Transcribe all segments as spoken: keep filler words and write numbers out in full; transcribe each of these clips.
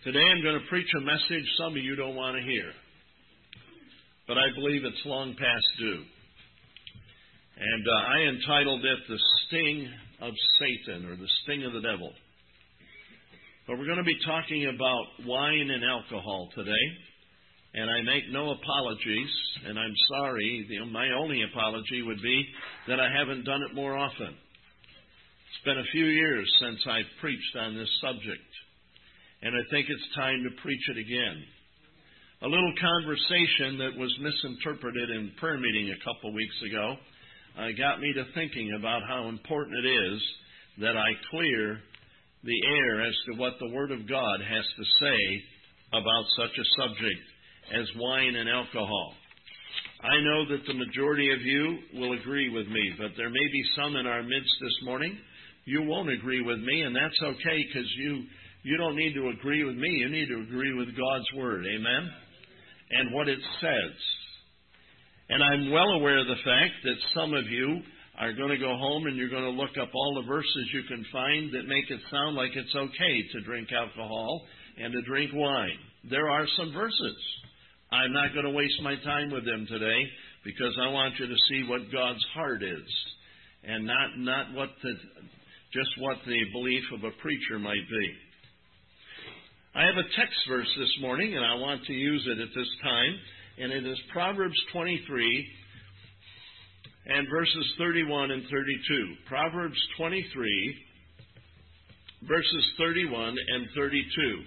Today I'm going to preach a message some of you don't want to hear, but I believe it's long past due. And uh, I entitled it The Sting of Satan, or The Sting of the Devil. But we're going to be talking about wine and alcohol today, and I make no apologies, and I'm sorry. The, my only apology would be that I haven't done it more often. It's been a few years since I've preached on this subject, and I think it's time to preach it again. A little conversation that was misinterpreted in prayer meeting a couple weeks ago uh, got me to thinking about how important it is that I clear the air as to what the Word of God has to say about such a subject as wine and alcohol. I know that the majority of you will agree with me, but there may be some in our midst this morning you won't agree with me, and that's okay, because you you don't need to agree with me. You need to agree with God's Word, amen, and what it says. And I'm well aware of the fact that some of you are going to go home and you're going to look up all the verses you can find that make it sound like it's okay to drink alcohol and to drink wine. There are some verses. I'm not going to waste my time with them today, because I want you to see what God's heart is, and not not what the just what the belief of a preacher might be. I have a text verse this morning, and I want to use it at this time, and it is Proverbs twenty-three and verses thirty-one and thirty-two. Proverbs twenty-three, verses thirty-one and thirty-two.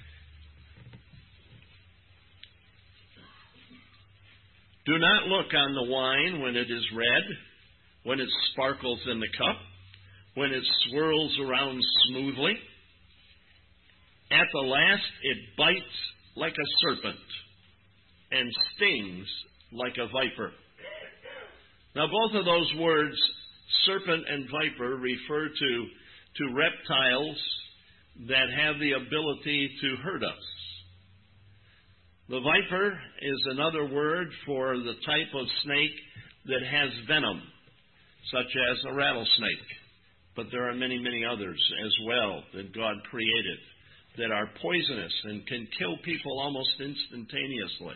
Do not look on the wine when it is red, when it sparkles in the cup, when it swirls around smoothly. At the last it bites like a serpent and stings like a viper. Now, both of those words, serpent and viper, refer to, to reptiles that have the ability to hurt us. The viper is another word for the type of snake that has venom, such as a rattlesnake. But there are many, many others as well that God created that are poisonous and can kill people almost instantaneously.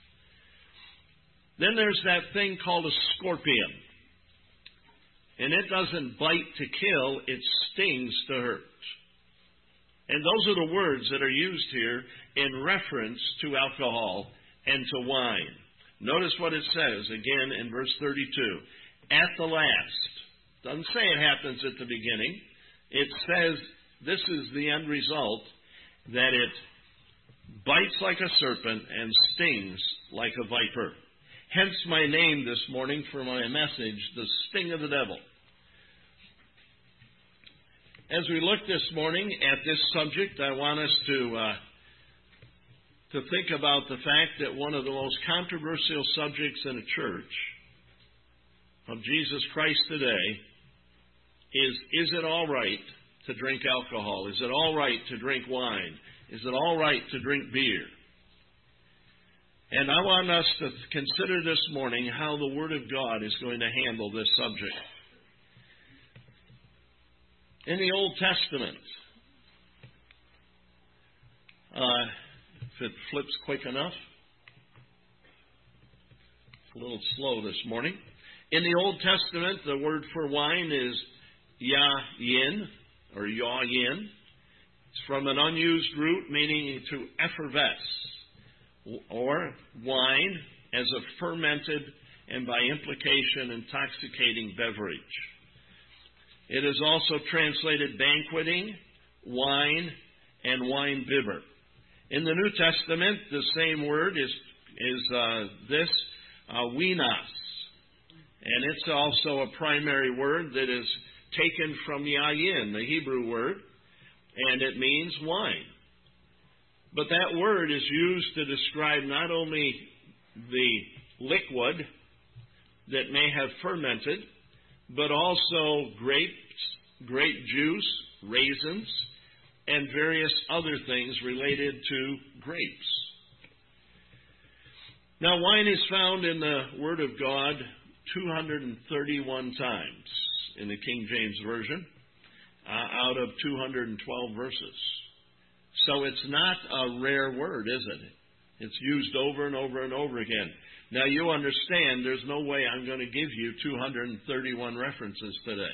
Then there's that thing called a scorpion. And it doesn't bite to kill, it stings to hurt. And those are the words that are used here in reference to alcohol and to wine. Notice what it says again in verse thirty-two. At the last. Doesn't say it happens at the beginning. It says this is the end result, that it bites like a serpent and stings like a viper. Hence my name this morning for my message, The Sting of the Devil. As we look this morning at this subject, I want us to uh, to think about the fact that one of the most controversial subjects in a church of Jesus Christ today is, is it all right to drink alcohol? Is it all right to drink wine? Is it all right to drink beer? And I want us to consider this morning how the Word of God is going to handle this subject. In the Old Testament, uh, if it flips quick enough, it's a little slow this morning. In the Old Testament, the word for wine is yayin, or yayin. It's from an unused root meaning to effervesce, or wine as a fermented and by implication intoxicating beverage. It is also translated banqueting, wine, and wine bibber. In the New Testament, the same word is is uh, this, uh, winos. And it's also a primary word that is taken from yayin, the Hebrew word, and it means wine. But that word is used to describe not only the liquid that may have fermented, but also grapes, grape juice, raisins, and various other things related to grapes. Now, wine is found in the Word of God two hundred thirty-one times in the King James Version, uh, out of two hundred twelve verses. So it's not a rare word, is it? It's used over and over and over again. Now you understand there's no way I'm going to give you two hundred thirty-one references today.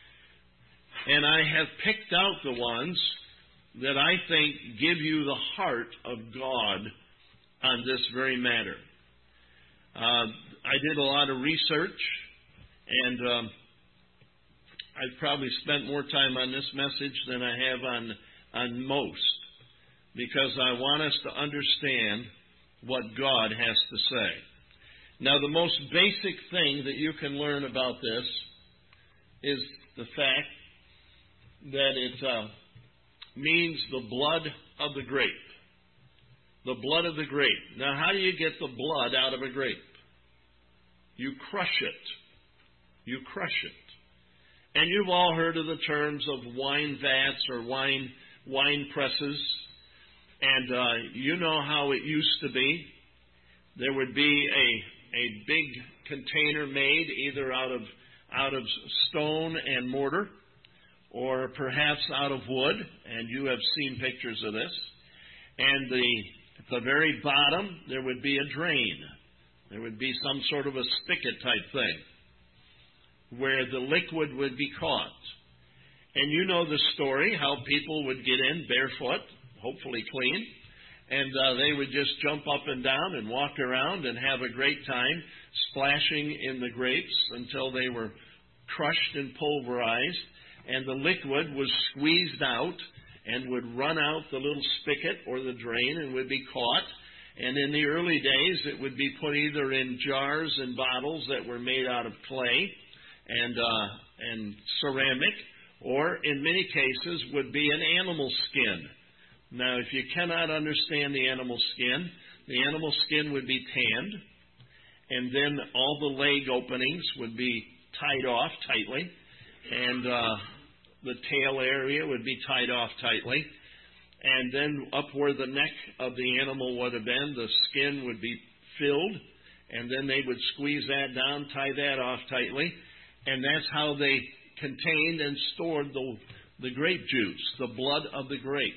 And I have picked out the ones that I think give you the heart of God on this very matter. Uh, I did a lot of research, and um, I've probably spent more time on this message than I have on, on most, because I want us to understand what God has to say. Now, the most basic thing that you can learn about this is the fact that it uh, means the blood of the grape. The blood of the grape. Now, how do you get the blood out of a grape? You crush it. You crush it. And you've all heard of the terms of wine vats or wine wine presses. And uh, you know how it used to be. There would be a, a big container made either out of out of stone and mortar, or perhaps out of wood, and you have seen pictures of this. And the at the very bottom, there would be a drain. There would be some sort of a spigot type thing where the liquid would be caught. And you know the story, how people would get in barefoot, hopefully clean, and uh, they would just jump up and down and walk around and have a great time splashing in the grapes until they were crushed and pulverized, and the liquid was squeezed out and would run out the little spigot or the drain and would be caught. And in the early days, it would be put either in jars and bottles that were made out of clay and uh, and ceramic, or in many cases would be an animal skin. Now, if you cannot understand the animal skin, the animal skin would be tanned, and then all the leg openings would be tied off tightly, and uh, the tail area would be tied off tightly, and then up where the neck of the animal would have been, the skin would be filled, and then they would squeeze that down, tie that off tightly, and that's how they contained and stored the, the grape juice, the blood of the grape.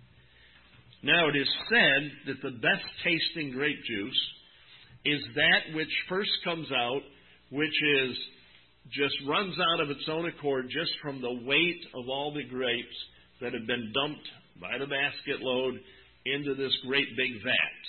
Now, it is said that the best tasting grape juice is that which first comes out, which is just runs out of its own accord just from the weight of all the grapes that have been dumped by the basket load into this great big vat.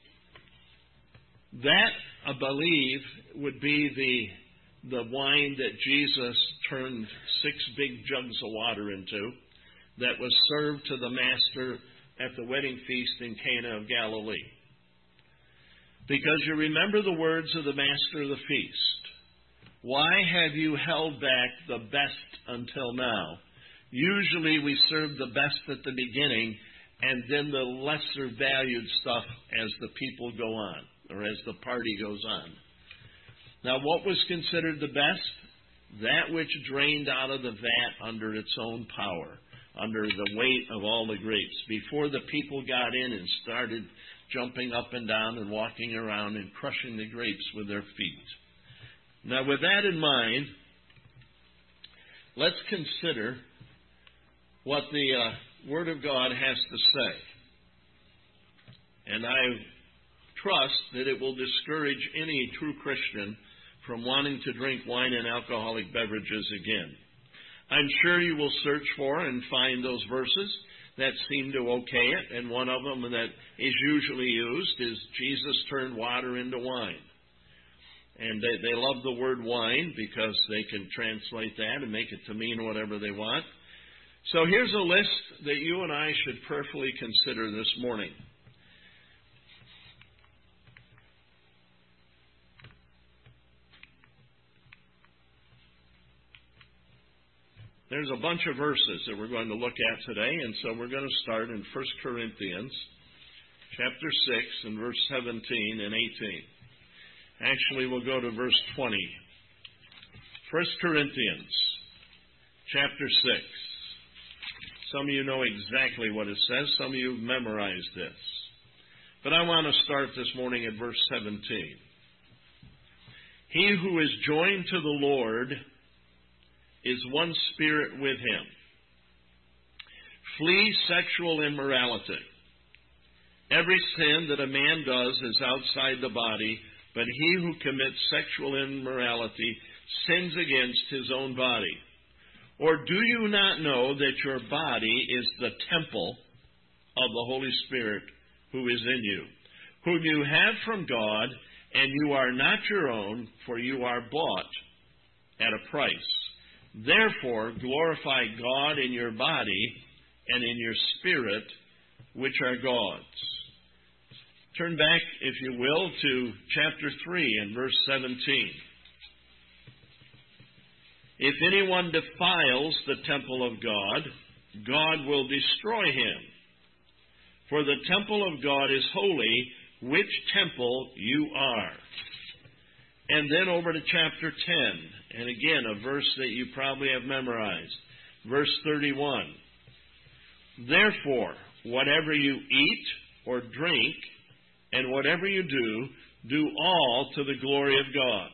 That, I believe, would be the, the wine that Jesus turned six big jugs of water into that was served to the Master at the wedding feast in Cana of Galilee. Because you remember the words of the Master of the feast. Why have you held back the best until now? Usually we serve the best at the beginning and then the lesser valued stuff as the people go on, or as the party goes on. Now, what was considered the best? That which drained out of the vat under its own power, under the weight of all the grapes, before the people got in and started jumping up and down and walking around and crushing the grapes with their feet. Now, with that in mind, let's consider what the uh, Word of God has to say. And I trust that it will discourage any true Christian from wanting to drink wine and alcoholic beverages again. I'm sure you will search for and find those verses that seem to okay it, and one of them that is usually used is Jesus turned water into wine. And they, they love the word wine because they can translate that and make it to mean whatever they want. So here's a list that you and I should prayerfully consider this morning. There's a bunch of verses that we're going to look at today, and so we're going to start in First Corinthians chapter six and verse seventeen and eighteen. Actually, we'll go to verse twenty. First Corinthians chapter six. Some of you know exactly what it says. Some of you have memorized this. But I want to start this morning at verse seventeen. He who is joined to the Lord is one spirit with him. Flee sexual immorality. Every sin that a man does is outside the body, but he who commits sexual immorality sins against his own body. Or do you not know that your body is the temple of the Holy Spirit who is in you, whom you have from God, and you are not your own, for you are bought at a price. Therefore, glorify God in your body and in your spirit, which are God's. Turn back, if you will, to chapter three and verse seventeen. If anyone defiles the temple of God, God will destroy him. For the temple of God is holy, which temple you are. And then over to chapter ten, and again, a verse that you probably have memorized. Verse thirty-one. Therefore, whatever you eat or drink, and whatever you do, do all to the glory of God.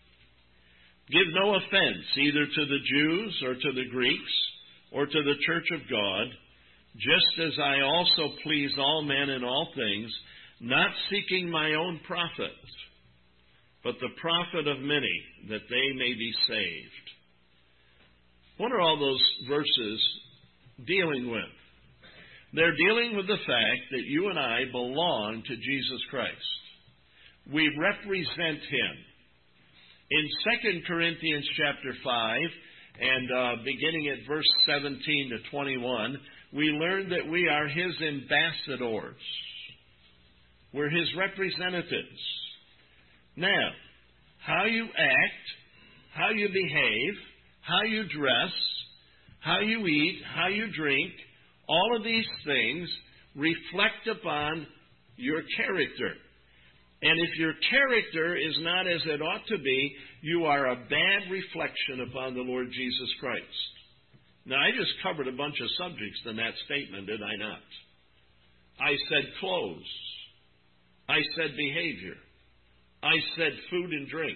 Give no offense either to the Jews or to the Greeks or to the church of God, just as I also please all men in all things, not seeking my own profit, but the profit of many, that they may be saved. What are all those verses dealing with? They're dealing with the fact that you and I belong to Jesus Christ. We represent Him. In Second Corinthians chapter five, and uh, beginning at verse seventeen to twenty-one, we learn that we are His ambassadors. We're His representatives. Now, how you act, how you behave, how you dress, how you eat, how you drink, all of these things reflect upon your character. And if your character is not as it ought to be, you are a bad reflection upon the Lord Jesus Christ. Now, I just covered a bunch of subjects in that statement, did I not? I said clothes. I said behavior. I said food and drink.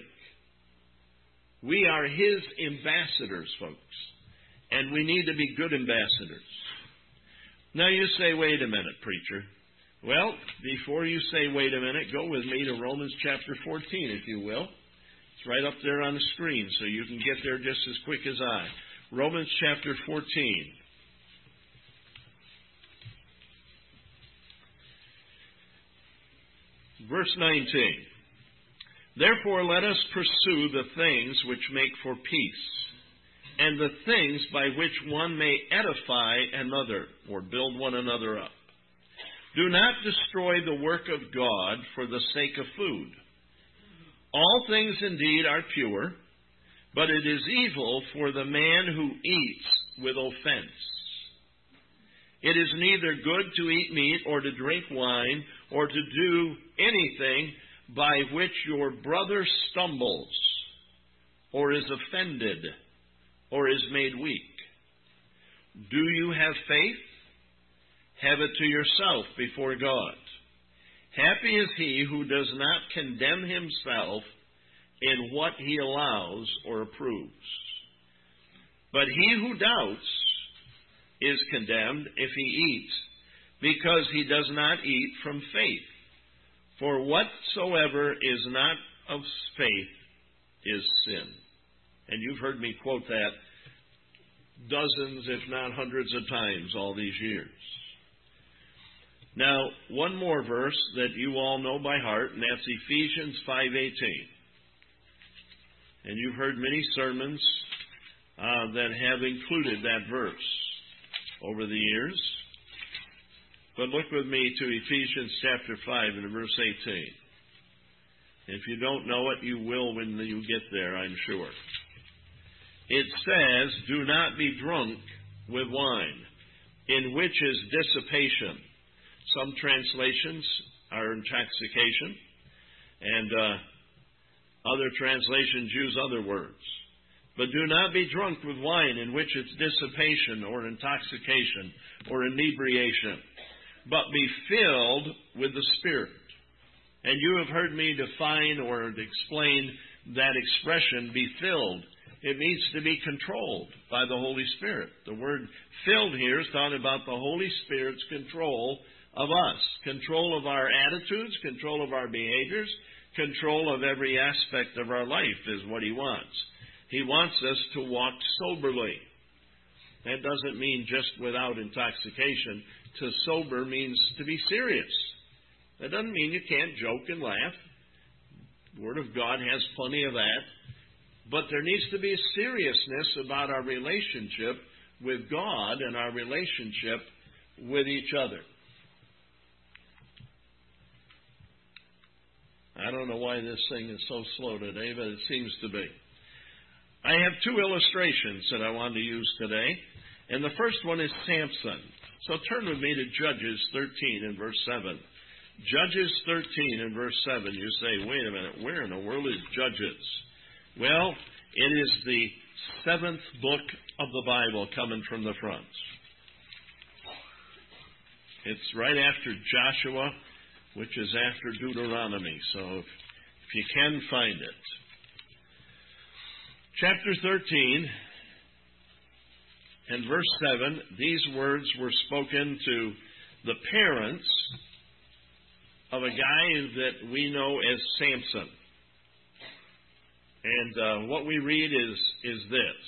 We are His ambassadors, folks. And we need to be good ambassadors. Now you say, wait a minute, preacher. Well, before you say wait a minute, go with me to Romans chapter fourteen, if you will. It's right up there on the screen, so you can get there just as quick as I. Romans chapter fourteen. Verse nineteen. Therefore let us pursue the things which make for peace, and the things by which one may edify another, or build one another up. Do not destroy the work of God for the sake of food. All things indeed are pure, but it is evil for the man who eats with offense. It is neither good to eat meat or to drink wine or to do anything by which your brother stumbles or is offended or is made weak. Do you have faith? Have it to yourself before God. Happy is he who does not condemn himself in what he allows or approves. But he who doubts is condemned if he eats, because he does not eat from faith. For whatsoever is not of faith is sin. And you've heard me quote that dozens, if not hundreds of times all these years. Now, one more verse that you all know by heart, and that's Ephesians five eighteen. And you've heard many sermons uh, that have included that verse over the years. But look with me to Ephesians chapter five and verse eighteen. If you don't know it, you will when you get there, I'm sure. It says, do not be drunk with wine, in which is dissipation. Some translations are intoxication, and uh, other translations use other words. But do not be drunk with wine, in which is dissipation or intoxication or inebriation, but be filled with the Spirit. And you have heard me define or explain that expression, be filled. It needs to be controlled by the Holy Spirit. The word filled here is talking about the Holy Spirit's control of us. Control of our attitudes, control of our behaviors, control of every aspect of our life is what He wants. He wants us to walk soberly. That doesn't mean just without intoxication. To sober means to be serious. That doesn't mean you can't joke and laugh. The Word of God has plenty of that. But there needs to be a seriousness about our relationship with God and our relationship with each other. I don't know why this thing is so slow today, but it seems to be. I have two illustrations that I want to use today. And the first one is Samson. So turn with me to Judges thirteen and verse seven. Judges thirteen and verse seven. You say, wait a minute, where in the world is Judges? Well, it is the seventh book of the Bible coming from the front. It's right after Joshua, which is after Deuteronomy. So if, if you can find it. Chapter thirteen and verse seven, these words were spoken to the parents of a guy that we know as Samson. And uh, what we read is, is this.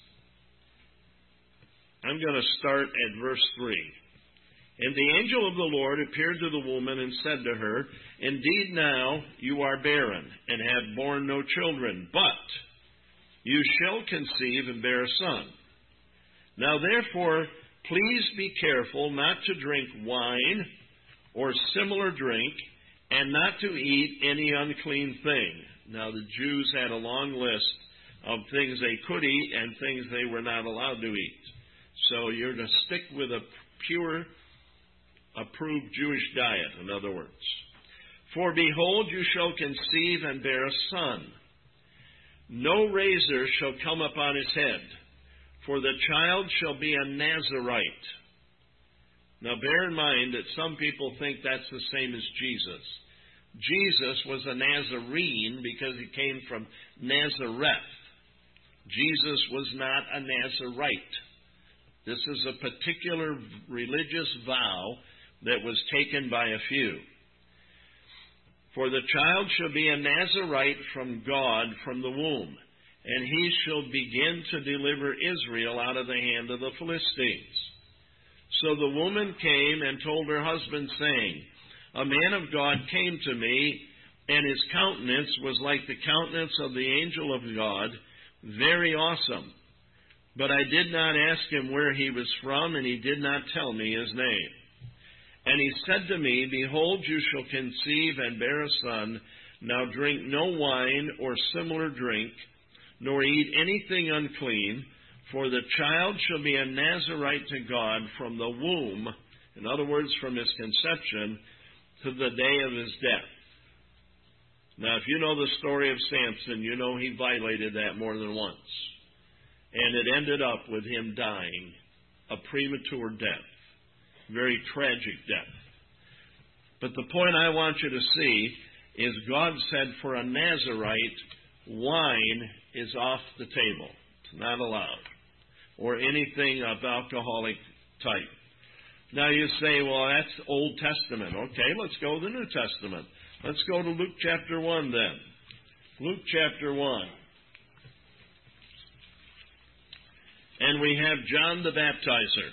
I'm going to start at verse three. And the angel of the Lord appeared to the woman and said to her, Indeed now you are barren, and have borne no children, but you shall conceive and bear a son. Now therefore, please be careful not to drink wine or similar drink, and not to eat any unclean thing. Now the Jews had a long list of things they could eat and things they were not allowed to eat. So you're to stick with a pure, approved Jewish diet, in other words. For behold, you shall conceive and bear a son. No razor shall come upon his head, for the child shall be a Nazarite. Now bear in mind that some people think that's the same as Jesus. Jesus was a Nazarene because he came from Nazareth. Jesus was not a Nazarite. This is a particular religious vow that was taken by a few. For the child shall be a Nazarite from God from the womb, and he shall begin to deliver Israel out of the hand of the Philistines. So the woman came and told her husband, saying, A man of God came to me, and his countenance was like the countenance of the angel of God, very awesome. But I did not ask him where he was from, and he did not tell me his name. And he said to me, Behold, you shall conceive and bear a son. Now drink no wine or similar drink, nor eat anything unclean, for the child shall be a Nazarite to God from the womb, in other words, from his conception, to the day of his death. Now, if you know the story of Samson, you know he violated that more than once. And it ended up with him dying a premature death. Very tragic death. But the point I want you to see is God said for a Nazarite, wine is off the table. It's not allowed. Or anything of alcoholic type. Now you say, well, that's Old Testament. Okay, let's go to the New Testament. Let's go to Luke chapter one then. Luke chapter one. And we have John the Baptizer.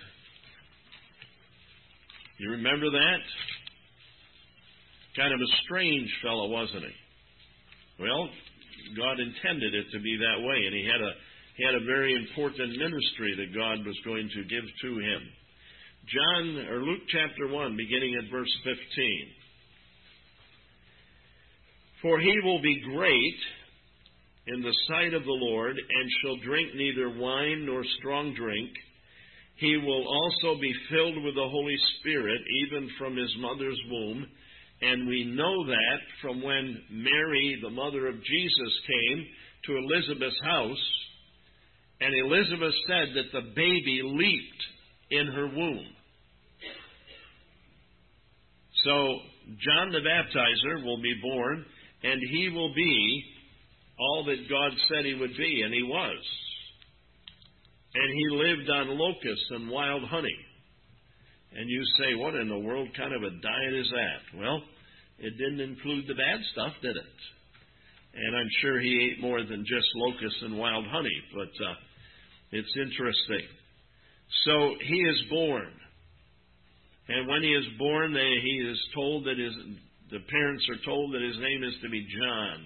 You remember that? Kind of a strange fellow, wasn't he? Well, God intended it to be that way, and he had a he had a very important ministry that God was going to give to him. John or Luke chapter one, beginning at verse fifteen. For he will be great in the sight of the Lord, and shall drink neither wine nor strong drink. He will also be filled with the Holy Spirit, even from his mother's womb. And we know that from when Mary, the mother of Jesus, came to Elizabeth's house, and Elizabeth said that the baby leaped in her womb. So John the Baptizer will be born, and he will be all that God said he would be, and he was. And he lived on locusts and wild honey. And you say, what in the world kind of a diet is that? Well, it didn't include the bad stuff, did it? And I'm sure he ate more than just locusts and wild honey, but uh, it's interesting. So he is born. And when he is born, they, he is told that his, the parents are told that his name is to be John.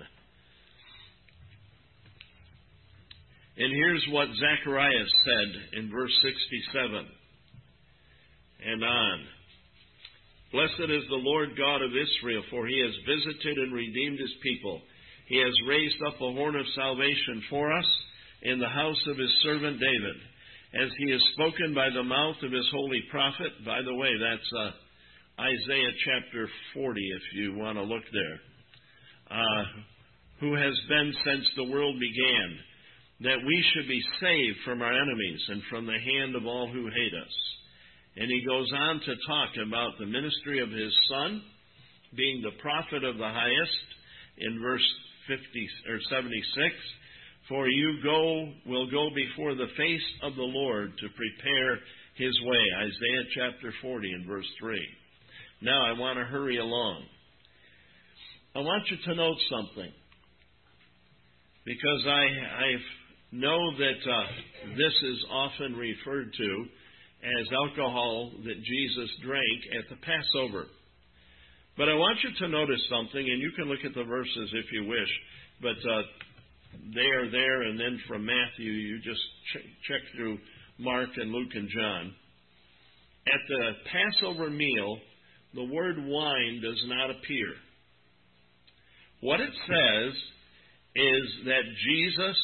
And here's what Zacharias said in verse sixty-seven and on. Blessed is the Lord God of Israel, for he has visited and redeemed his people. He has raised up a horn of salvation for us in the house of his servant David, as he has spoken by the mouth of his holy prophet. By the way, that's uh, Isaiah chapter forty, if you want to look there. Uh, who has been since the world began, that we should be saved from our enemies and from the hand of all who hate us. And he goes on to talk about the ministry of his Son, being the prophet of the highest, in verse fifty or seventy-six. For you go will go before the face of the Lord to prepare his way. Isaiah chapter forty and verse three. Now I want to hurry along. I want you to note something, because I I know that uh, this is often referred to as alcohol that Jesus drank at the Passover. But I want you to notice something, and you can look at the verses if you wish, but uh, they are there, and then from Matthew, you just ch- check through Mark and Luke and John. At the Passover meal, the word wine does not appear. What it says is that Jesus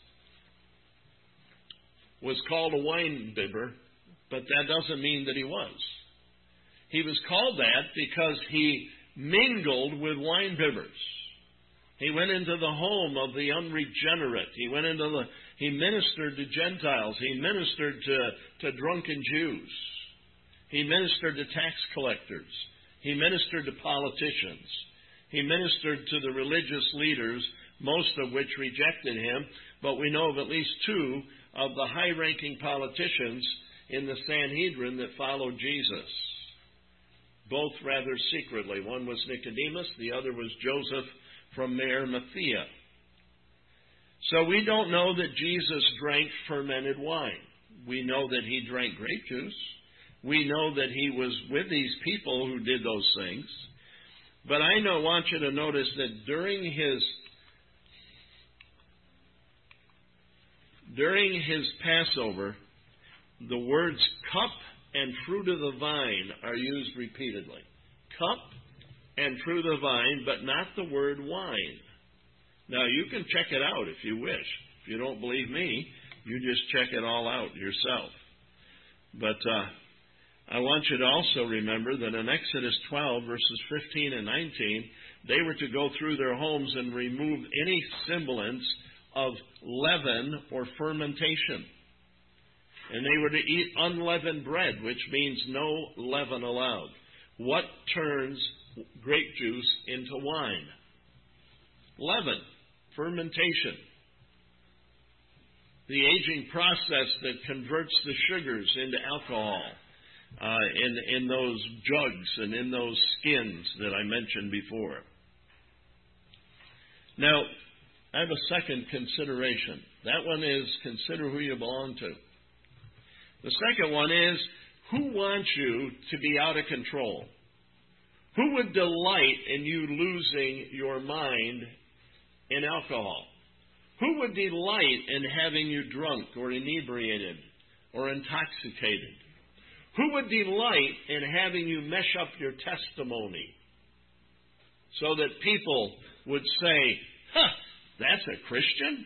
was called a wine bibber, but that doesn't mean that he was. He was called that because he mingled with wine bibbers. He went into the home of the unregenerate. He went into the, he ministered to Gentiles. He ministered to, to drunken Jews. He ministered to tax collectors. He ministered to politicians. He ministered to the religious leaders, most of which rejected him, but we know of at least two of the high-ranking politicians in the Sanhedrin that followed Jesus, both rather secretly. One was Nicodemus, the other was Joseph from Arimathea. So we don't know that Jesus drank fermented wine. We know that he drank grape juice. We know that he was with these people who did those things. But I know, want you to notice that during his during his Passover, the words cup and fruit of the vine are used repeatedly. Cup and fruit of the vine, but not the word wine. Now, you can check it out if you wish. If you don't believe me, you just check it all out yourself. But uh, I want you to also remember that in Exodus twelve, verses fifteen and nineteen, they were to go through their homes and remove any semblance of leaven or fermentation. And they were to eat unleavened bread, which means no leaven allowed. What turns grape juice into wine? Leaven, fermentation. The aging process that converts the sugars into alcohol uh, in, in those jugs and in those skins that I mentioned before. Now, I have a second consideration. That one is consider who you belong to. The second one is, who wants you to be out of control? Who would delight in you losing your mind in alcohol? Who would delight in having you drunk or inebriated or intoxicated? Who would delight in having you mesh up your testimony so that people would say, huh, that's a Christian?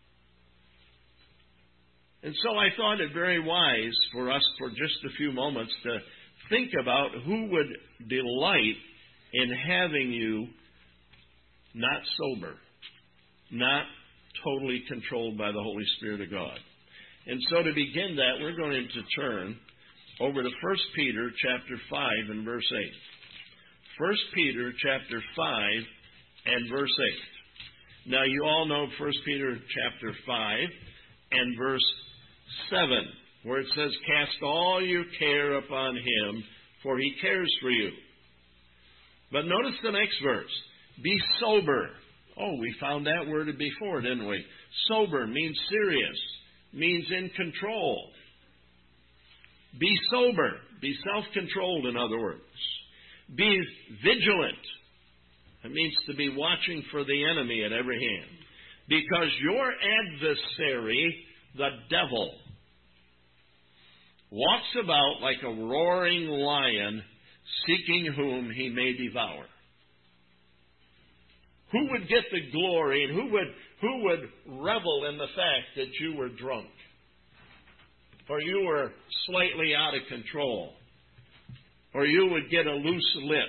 And so I thought it very wise for us for just a few moments to think about who would delight in having you not sober, not totally controlled by the Holy Spirit of God. And so to begin that, we're going to turn over to First Peter chapter five and verse eight. First Peter chapter five and verse eight. Now, you all know First Peter chapter five and verse seven, where it says, cast all your care upon him, for he cares for you. But notice the next verse. Be sober. Oh, we found that word before, didn't we? Sober means serious, means in control. Be sober. Be self-controlled, in other words. Be vigilant. It means to be watching for the enemy at every hand. Because your adversary, the devil, walks about like a roaring lion, seeking whom he may devour. Who would get the glory and who would, who would revel in the fact that you were drunk? Or you were slightly out of control? Or you would get a loose lip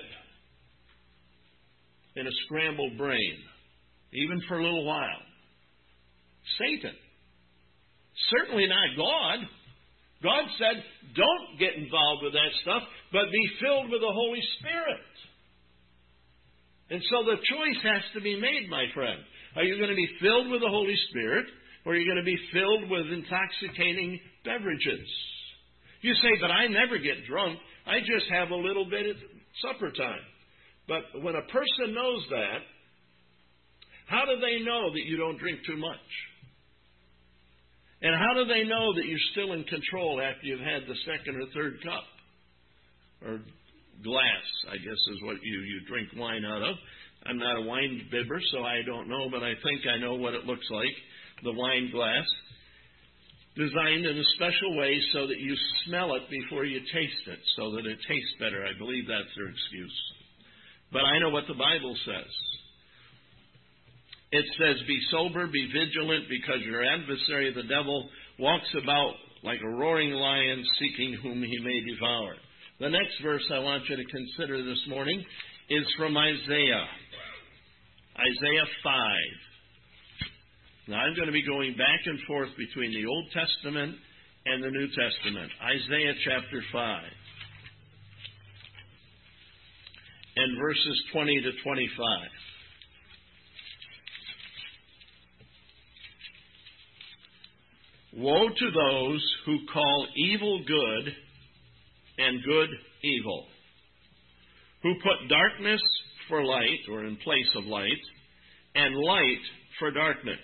and a scrambled brain, even for a little while? Satan. Certainly not God. God said, don't get involved with that stuff, but be filled with the Holy Spirit. And so the choice has to be made, my friend. Are you going to be filled with the Holy Spirit, or are you going to be filled with intoxicating beverages? You say, but I never get drunk. I just have a little bit at supper time. But when a person knows that, how do they know that you don't drink too much? And how do they know that you're still in control after you've had the second or third cup? Or glass, I guess is what you, you drink wine out of. I'm not a wine bibber, so I don't know, but I think I know what it looks like. The wine glass, designed in a special way so that you smell it before you taste it, so that it tastes better. I believe that's their excuse. But I know what the Bible says. It says, be sober, be vigilant, because your adversary, the devil, walks about like a roaring lion, seeking whom he may devour. The next verse I want you to consider this morning is from Isaiah. Isaiah five. Now, I'm going to be going back and forth between the Old Testament and the New Testament. Isaiah chapter five. And verses twenty to twenty-five. Woe to those who call evil good and good evil, who put darkness for light, or in place of light, and light for darkness,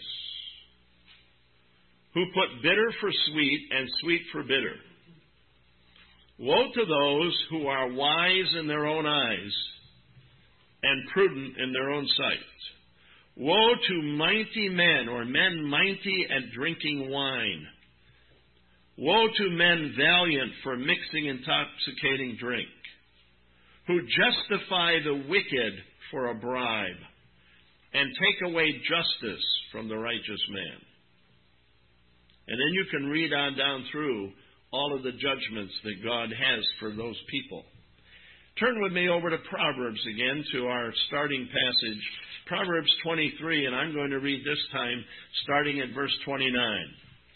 who put bitter for sweet and sweet for bitter. Woe to those who are wise in their own eyes and prudent in their own sight. Woe to mighty men, or men mighty at drinking wine. Woe to men valiant for mixing intoxicating drink, who justify the wicked for a bribe and take away justice from the righteous man. And then you can read on down through all of the judgments that God has for those people. Turn with me over to Proverbs again, to our starting passage, Proverbs twenty-three, and I'm going to read this time starting at verse twenty-nine.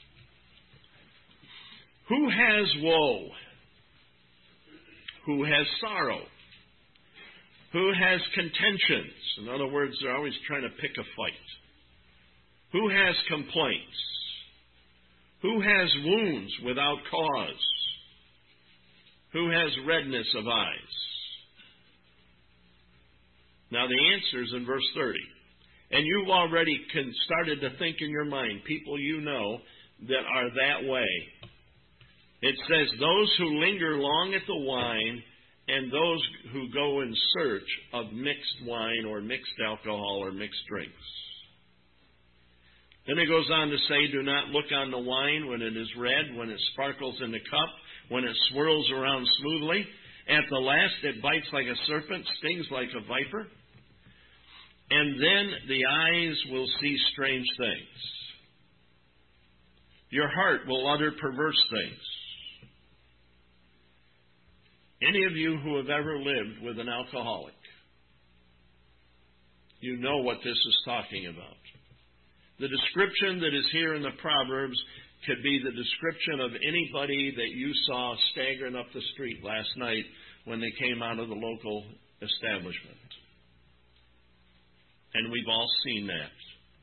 Who has woe? Who has sorrow? Who has contentions? In other words, they're always trying to pick a fight. Who has complaints? Who has wounds without cause? Who has redness of eyes? Now the answer is in verse thirty. And you've already can, started to think in your mind, people you know that are that way. It says, those who linger long at the wine, and those who go in search of mixed wine or mixed alcohol or mixed drinks. Then it goes on to say, do not look on the wine when it is red, when it sparkles in the cup, when it swirls around smoothly. At the last it bites like a serpent, stings like a viper. And then the eyes will see strange things. Your heart will utter perverse things. Any of you who have ever lived with an alcoholic, you know what this is talking about. The description that is here in the Proverbs could be the description of anybody that you saw staggering up the street last night when they came out of the local establishment. And we've all seen that.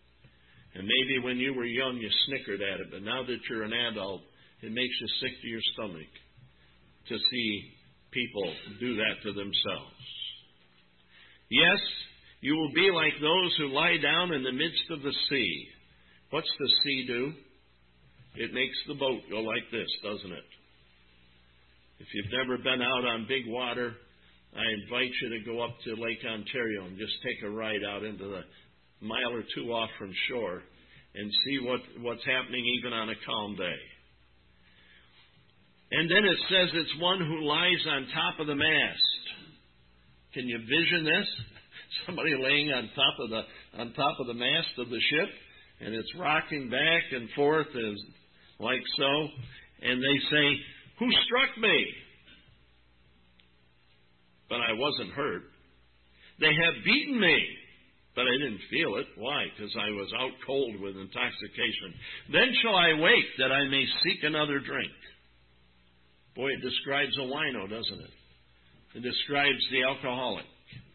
And maybe when you were young you snickered at it, but now that you're an adult, it makes you sick to your stomach to see people do that to themselves. Yes, you will be like those who lie down in the midst of the sea. What's the sea do? It makes the boat go like this, doesn't it? If you've never been out on big water, I invite you to go up to Lake Ontario and just take a ride out into the mile or two off from shore and see what, what's happening even on a calm day. And then it says it's one who lies on top of the mast. Can you vision this? Somebody laying on top of the on top of the mast of the ship, and it's rocking back and forth as like so, and they say, "Who struck me?" But I wasn't hurt. They have beaten me, but I didn't feel it. Why? Because I was out cold with intoxication. Then shall I wake, that I may seek another drink. Boy, it describes a wino, doesn't it? It describes the alcoholic.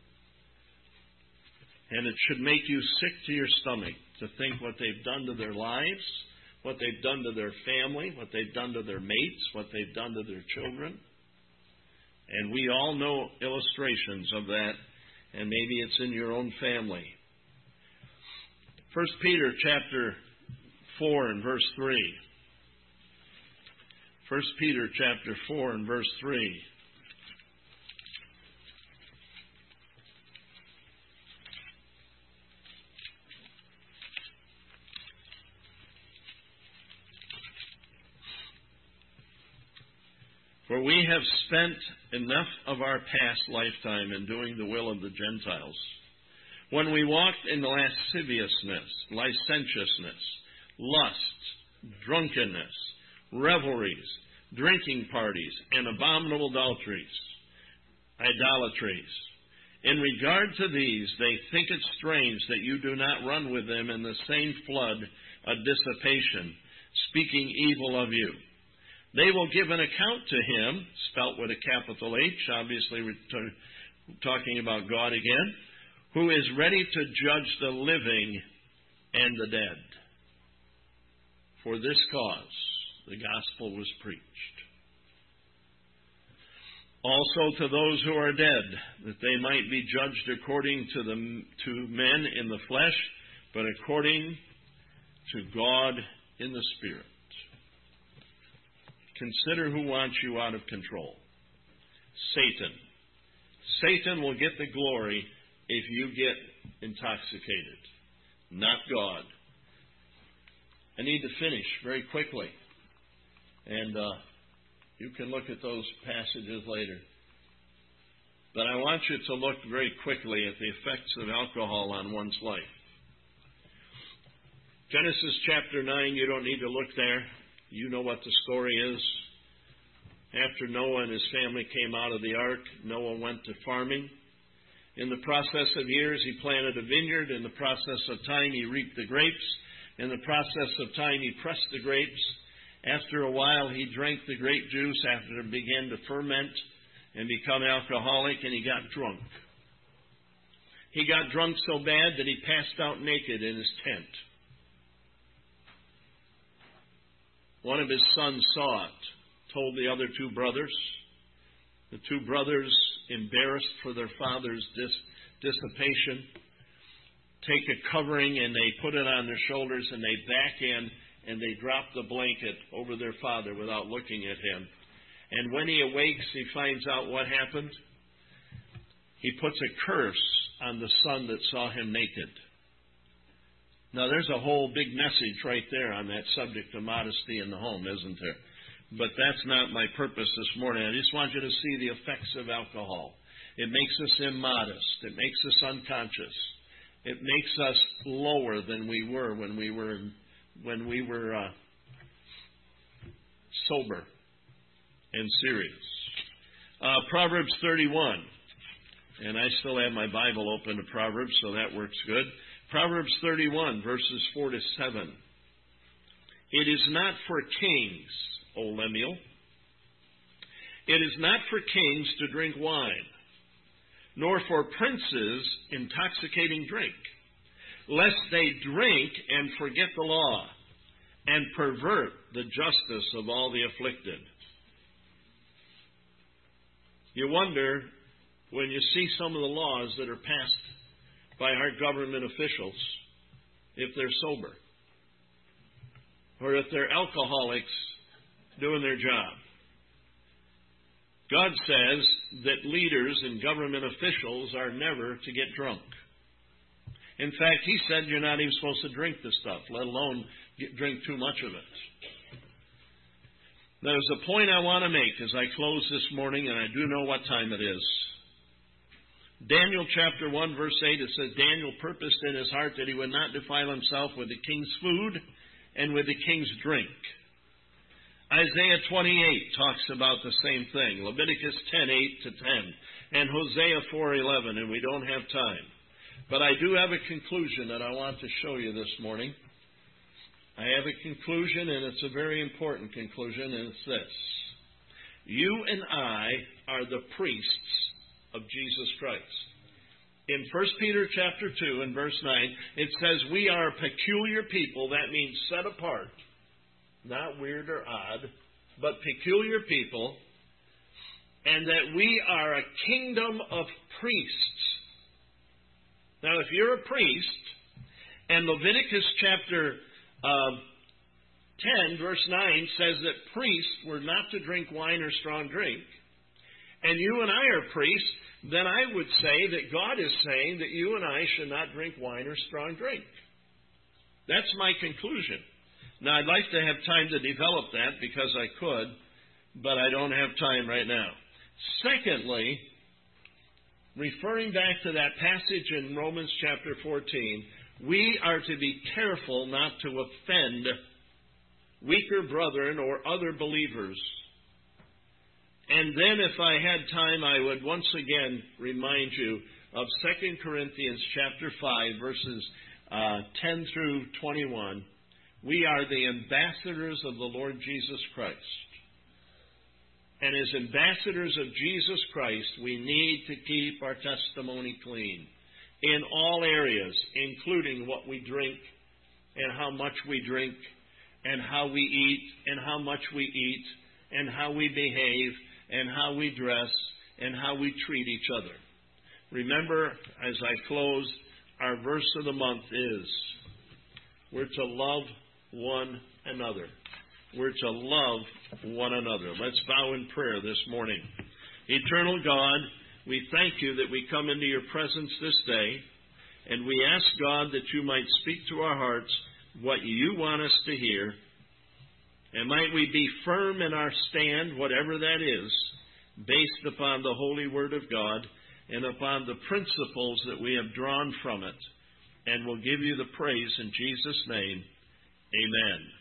And it should make you sick to your stomach to think what they've done to their lives, what they've done to their family, what they've done to their mates, what they've done to their children. And we all know illustrations of that, and maybe it's in your own family. First Peter chapter four and verse three. First Peter chapter four and verse three. For we have spent enough of our past lifetime in doing the will of the Gentiles, when we walked in lasciviousness, licentiousness, lust, drunkenness, revelries, drinking parties, and abominable adulteries, idolatries. In regard to these, they think it strange that you do not run with them in the same flood of dissipation, speaking evil of you. They will give an account to him, spelt with a capital H, obviously we're t- talking about God again, who is ready to judge the living and the dead. For this cause the gospel was preached. Also to those who are dead, that they might be judged according to the to men in the flesh, but according to God in the Spirit. Consider who wants you out of control. Satan. Satan will get the glory if you get intoxicated, not God. I need to finish very quickly. And uh, you can look at those passages later. But I want you to look very quickly at the effects of alcohol on one's life. Genesis chapter nine, you don't need to look there. You know what the story is. After Noah and his family came out of the ark, Noah went to farming. In the process of years, he planted a vineyard. In the process of time, he reaped the grapes. In the process of time, he pressed the grapes. After a while, he drank the grape juice after it began to ferment and become alcoholic, and he got drunk. He got drunk so bad that he passed out naked in his tent. One of his sons saw it, told the other two brothers. The two brothers, embarrassed for their father's dis- dissipation, take a covering and they put it on their shoulders and they back in and they drop the blanket over their father without looking at him. And when he awakes, he finds out what happened. He puts a curse on the son that saw him naked. Now, there's a whole big message right there on that subject of modesty in the home, isn't there? But that's not my purpose this morning. I just want you to see the effects of alcohol. It makes us immodest. It makes us unconscious. It makes us lower than we were when we were when we were uh, sober and serious. Uh, Proverbs thirty-one, and I still have my Bible open to Proverbs, so that works good. Proverbs thirty-one, verses four to seven. It is not for kings, O Lemuel. It is not for kings to drink wine, nor for princes intoxicating drink, lest they drink and forget the law, and pervert the justice of all the afflicted. You wonder, when you see some of the laws that are passed by our government officials, if they're sober, or if they're alcoholics doing their job. God says that leaders and government officials are never to get drunk. In fact, He said you're not even supposed to drink this stuff, let alone get, drink too much of it. There's a point I want to make as I close this morning, and I do know what time it is. Daniel chapter one, verse eight, it says, Daniel purposed in his heart that he would not defile himself with the king's food and with the king's drink. Isaiah twenty-eight talks about the same thing. Leviticus ten, eight to ten. And Hosea four, eleven, and we don't have time. But I do have a conclusion that I want to show you this morning. I have a conclusion, and it's a very important conclusion, and it's this. You and I are the priests of Jesus Christ. In First Peter chapter two and verse nine, it says we are a peculiar people. That means set apart. Not weird or odd, but peculiar people. And that we are a kingdom of priests. Now, if you're a priest, and Leviticus chapter uh, ten, verse nine, says that priests were not to drink wine or strong drink, and you and I are priests, then I would say that God is saying that you and I should not drink wine or strong drink. That's my conclusion. Now, I'd like to have time to develop that because I could, but I don't have time right now. Secondly, referring back to that passage in Romans chapter fourteen, we are to be careful not to offend weaker brethren or other believers. And then if I had time, I would once again remind you of Second Corinthians chapter five, verses uh, ten through twenty-one. We are the ambassadors of the Lord Jesus Christ. And as ambassadors of Jesus Christ, we need to keep our testimony clean in all areas, including what we drink and how much we drink and how we eat and how much we eat and how we behave and how we dress and how we treat each other. Remember, as I close, our verse of the month is, we're to love one another. We're to love one another. Let's bow in prayer this morning. Eternal God, we thank you that we come into your presence this day, and we ask, God, that you might speak to our hearts what you want us to hear, and might we be firm in our stand, whatever that is, based upon the holy word of God and upon the principles that we have drawn from it, and we'll give you the praise in Jesus' name. Amen.